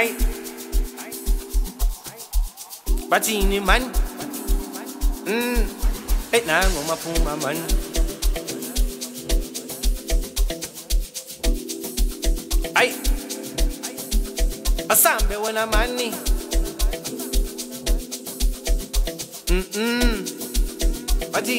Ay, bathini man. Hey nangu maphuma man. Ay, asambe wena mani. Bathi.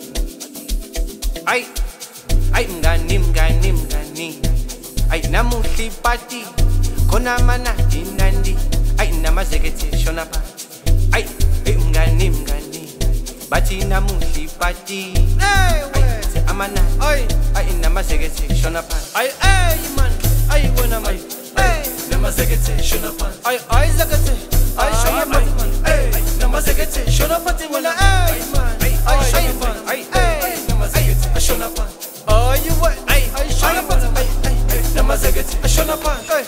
Ay, ay mngani. Ay namuhli party. Khona manandi nandi. Ay namazekethe shona phansi. Ay mngani. Bathi namuhli party. Hey wethu amanandi. Ay namazekethe shona phansi. Ay man. Ay wena man. Ay namazekethe shona phansi. Ay zakethe. Ay shona phansi. Ay namazekethe shona phansi wena. Ay man. Ay man. Ay namazekethe shona phansi. Oh you what? Ay shona phansi. Ay namazekethe shona phansi.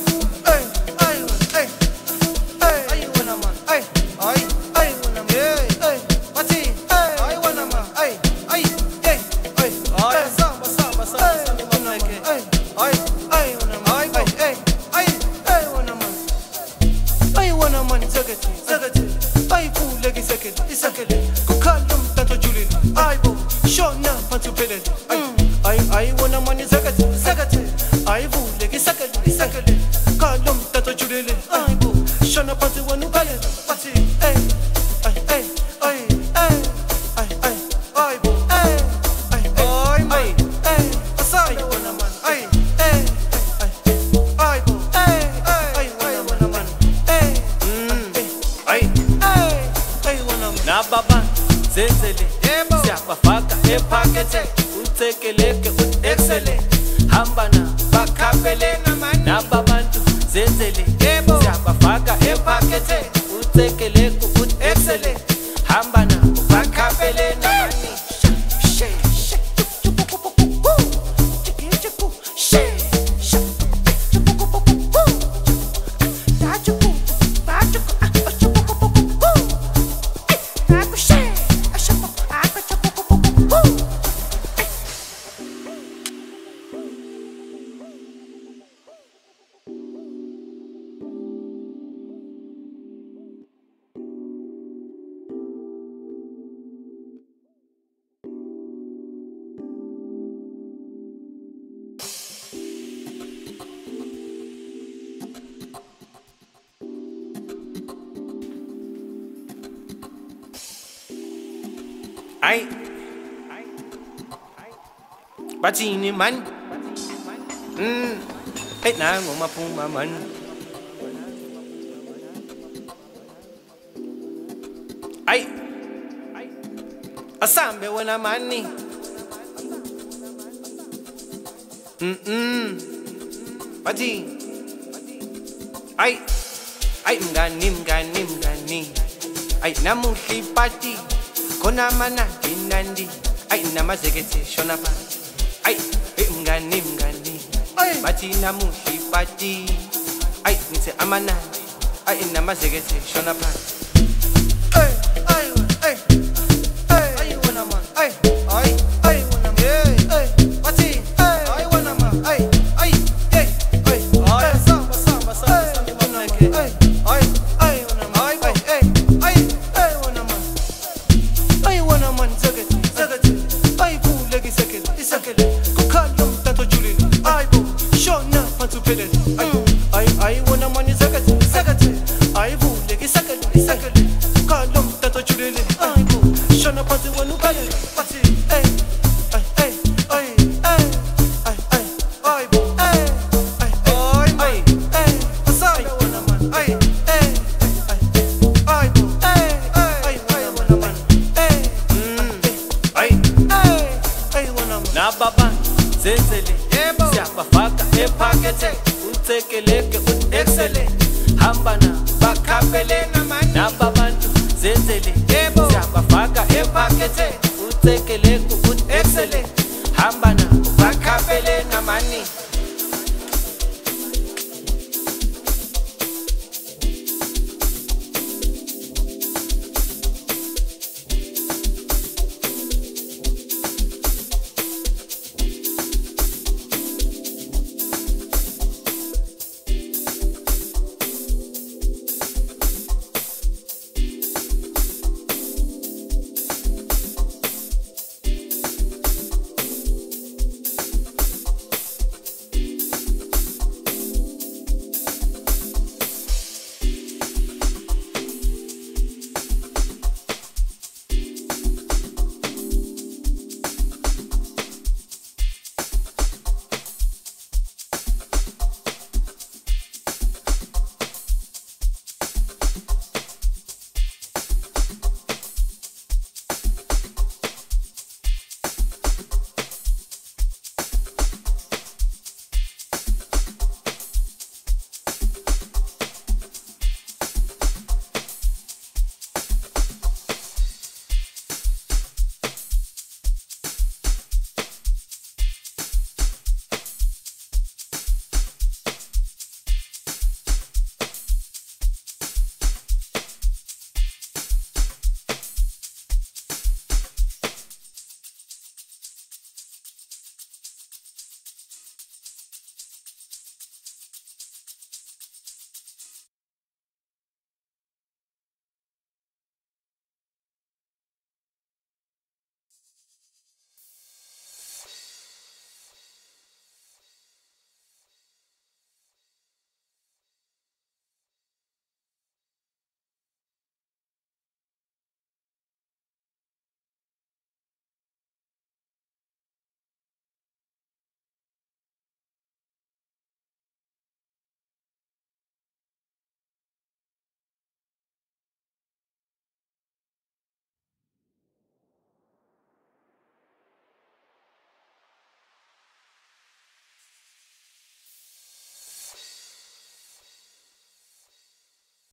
Nababa zenzele siyabafaka ephakethe uthekeleke excellent hamba na bakhapele nababantu zenzele siyabafaka ephakethe uthekeleke excellent hamba na bakhapele namani Ay, bathini man. Hey nangu maphuma man. Ay, asambe wena mani. Bathi. Ay, mngani. Ay namuhli party. Khona manandi nandi. Ay namazekethe shona phansi. Ay mngani. Bathi namuhli party. Ay ngithi amanandi. Ay namazekethe shona phansi. Nababa zenzele siyabafaka ephakethe uthekeleke excellent hamba na bakhapele nababantu zenzele siyabafaka ephakethe uthekeleke